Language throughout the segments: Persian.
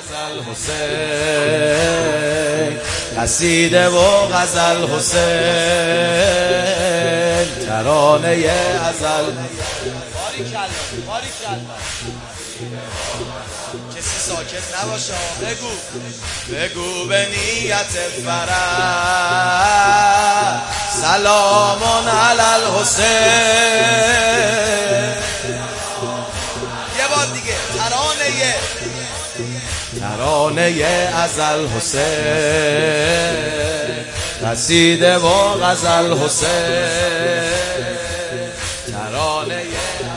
غزل حسین، قصیده و غزل حسین، ترانه ازل. کسی ساکت نباشه. بگو به نیت فرح سلامون علی الحسین. یه بار دیگه ترانه ازل حسین، قصیده و غزل حسین، ترانه ازل.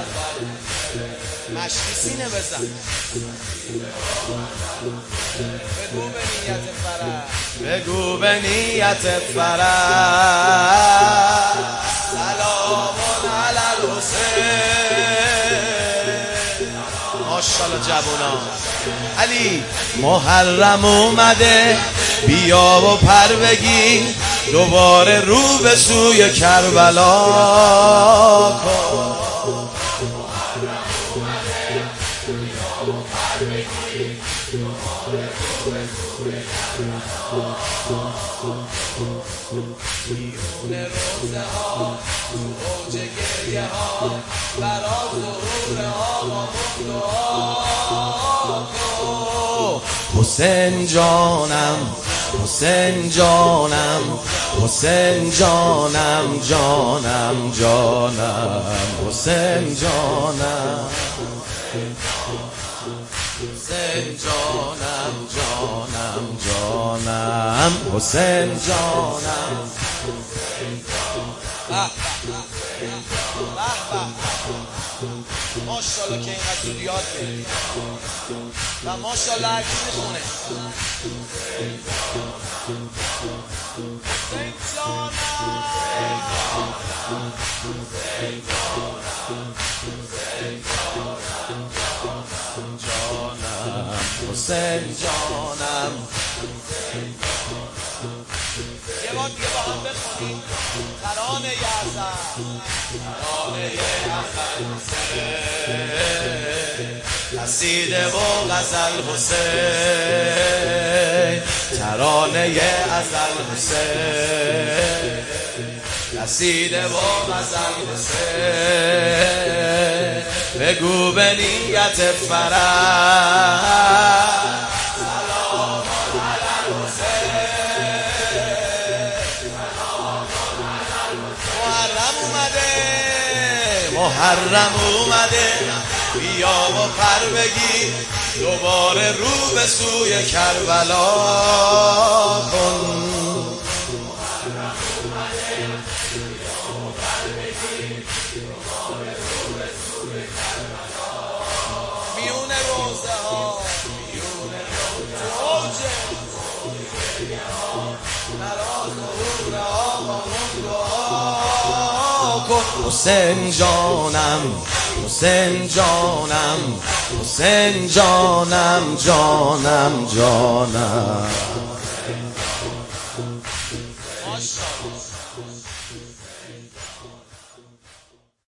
مشتی سینه بزن. بگو به نیت فرح سلامون علی الحسین. ماشاءالله جوونا. علی محرم اومده، بیا و پر بگیر، دوباره رو به سوی کربلا کن. بیرون روزه ها، اوج گریه ها، برا ظهور آقامون دعا کن. حسین جانم، حسین جانم، حسین جانم، جانم جانم، حسین جانم، حسین جانم، جانم جانم، حسین جانم. ماشاءالله که اینقدر زود یاد بگیری و ماشاءالله هر کی میخونه. حسین جانم، حسین جانم. یه بار دیگه با هم بخونیم ترانه ازل، ترانه ازل حسین، قصیده و غزل حسین، ترانه ازل حسین، قصیده و غزل حسین. بگو به نیت فرح محرم اومده، بیا و پر بگیر، دوباره رو به سوی کربلا کن. میون روزه ها، تو اوج برا ظهور آقامون دعا کن. حسین جانم، حسین جانم، حسین جانم، جانم جانم.